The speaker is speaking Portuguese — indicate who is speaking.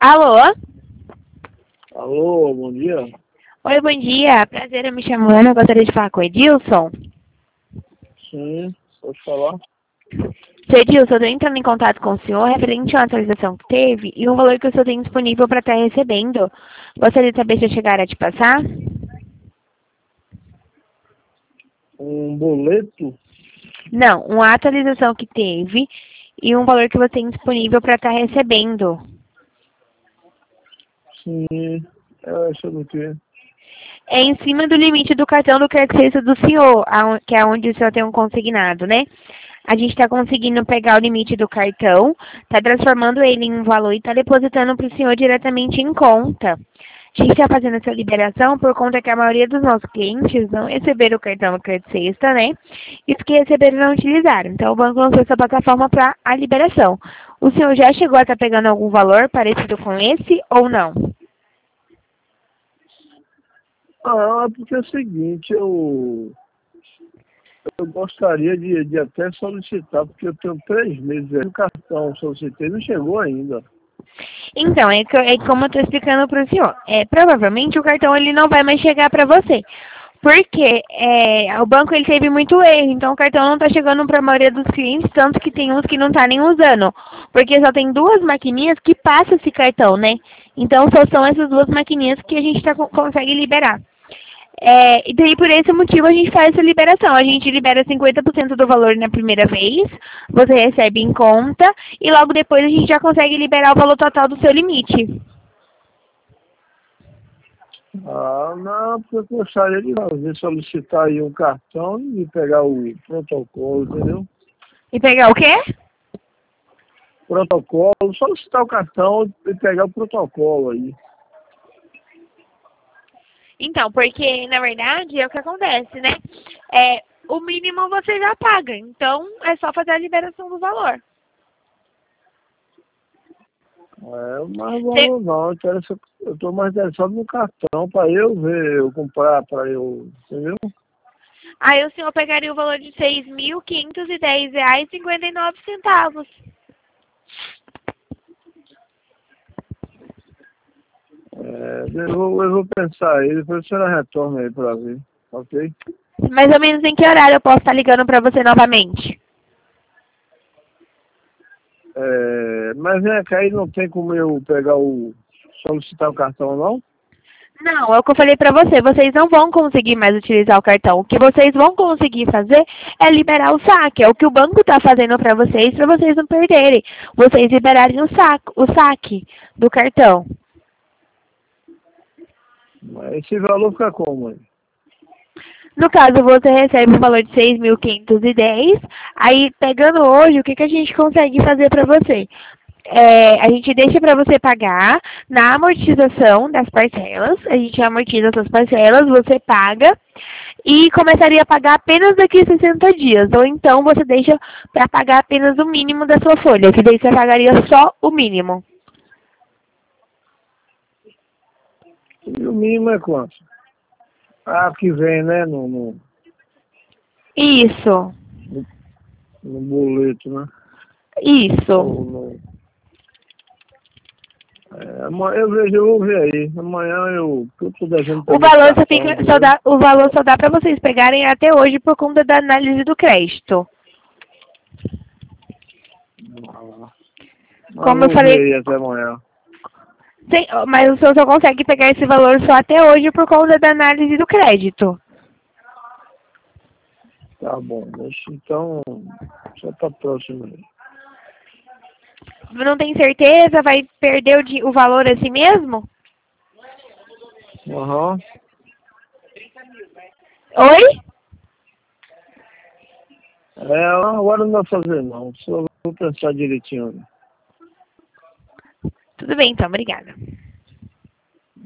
Speaker 1: Alô?
Speaker 2: Alô, bom dia.
Speaker 1: Oi, bom dia. Prazer, eu me chamo Ana. Eu gostaria de falar com o Edilson.
Speaker 2: Sim, pode falar.
Speaker 1: Seu Edilson, eu estou entrando em contato com o senhor referente a uma atualização que teve e um valor que o senhor tem disponível para estar recebendo. Gostaria de saber se eu chegar a te passar?
Speaker 2: Um boleto?
Speaker 1: Não, uma atualização que teve e um valor que você tem disponível para estar recebendo.
Speaker 2: Sim, é sobre o quê?
Speaker 1: É em cima do limite do cartão do crédito do senhor, que é onde o senhor tem um consignado, né? A gente está conseguindo pegar o limite do cartão, está transformando ele em um valor e está depositando para o senhor diretamente em conta. A gente está fazendo essa liberação por conta que a maioria dos nossos clientes não receberam o cartão no crédito sexta, né? E os que receberam não utilizaram. Então, o banco lançou essa plataforma para a liberação. O senhor já chegou a estar pegando algum valor parecido com esse ou não?
Speaker 2: Porque é o seguinte, eu gostaria de até solicitar, porque eu tenho 3 meses aí, o cartão solicitei, não chegou ainda.
Speaker 1: Então, é como eu estou explicando para o senhor. Provavelmente o cartão ele não vai mais chegar para você. Porque o banco ele teve muito erro, então o cartão não está chegando para a maioria dos clientes, tanto que tem uns que não está nem usando. Porque só tem duas maquininhas que passam esse cartão, né? Então só são essas duas maquininhas que a gente consegue liberar. E daí, por esse motivo, a gente faz essa liberação. A gente libera 50% do valor na primeira vez, você recebe em conta, e logo depois a gente já consegue liberar o valor total do seu limite.
Speaker 2: Não, porque eu gostaria de fazer, solicitar aí um cartão e pegar o protocolo, entendeu?
Speaker 1: E pegar o quê?
Speaker 2: Protocolo, solicitar o cartão e pegar o protocolo aí.
Speaker 1: Então, porque, na verdade, é o que acontece, né? O mínimo você já paga, então é só fazer a liberação do valor.
Speaker 2: Mas não, eu tô mais interessado no cartão para eu ver, eu comprar, para eu, entendeu?
Speaker 1: Aí o senhor pegaria o valor de R$ 6.510,59.
Speaker 2: Eu vou pensar aí, depois a senhora retorna aí para ver, ok?
Speaker 1: Mais ou menos em que horário eu posso estar ligando para você novamente?
Speaker 2: Mas vem cá, aí não tem como eu solicitar o cartão, não?
Speaker 1: Não, é o que eu falei pra você. Vocês não vão conseguir mais utilizar o cartão. O que vocês vão conseguir fazer é liberar o saque. É o que o banco está fazendo para vocês não perderem. Vocês liberarem o saque do cartão.
Speaker 2: Mas esse valor fica como aí?
Speaker 1: No caso, você recebe o valor de 6.510. Aí, pegando hoje, o que a gente consegue fazer para você? A gente deixa para você pagar na amortização das parcelas. A gente amortiza essas parcelas, você paga e começaria a pagar apenas daqui a 60 dias. Ou então você deixa para pagar apenas o mínimo da sua folha, que daí você pagaria só o mínimo.
Speaker 2: E o mínimo é quanto? Que vem, né,
Speaker 1: Isso,
Speaker 2: no boleto, né?
Speaker 1: isso.
Speaker 2: Eu vou ver aí. Amanhã eu tô devendo
Speaker 1: O
Speaker 2: também esse
Speaker 1: valor
Speaker 2: cartão,
Speaker 1: o valor só dá para vocês pegarem até hoje por conta da análise do crédito.
Speaker 2: Mas eu
Speaker 1: Como eu
Speaker 2: vou ver
Speaker 1: falei,
Speaker 2: aí até amanhã.
Speaker 1: mas o senhor só consegue pegar esse valor só até hoje por conta da análise do crédito.
Speaker 2: Tá bom, então só pra próxima aí.
Speaker 1: Não tem certeza? Vai perder o valor assim mesmo?
Speaker 2: Aham.
Speaker 1: Oi?
Speaker 2: Agora não vai fazer não. Só vou pensar direitinho.
Speaker 1: Tudo bem, então. Obrigada.